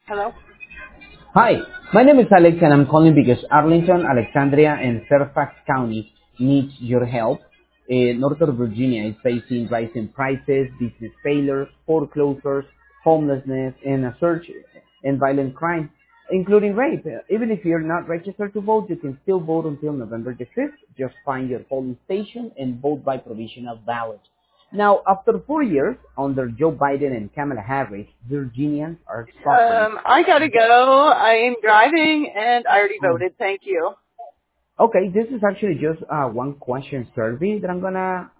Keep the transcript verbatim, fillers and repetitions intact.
Hello? Hi, my name is Alex and I'm calling because Arlington, Alexandria, and Fairfax County needs your help. Uh, Northern Virginia is facing rising prices, business failures, foreclosures, homelessness, and a surge in violent crime, including rape. Uh, Even if you're not registered to vote, you can still vote until November the fifth. Just find your polling station and vote by provisional ballot. Now, after four years under Joe Biden and Kamala Harris, Virginians are suffering. Um, I gotta go. I am driving and I already voted. Thank you. Okay, this is actually just uh, one question survey that I'm gonna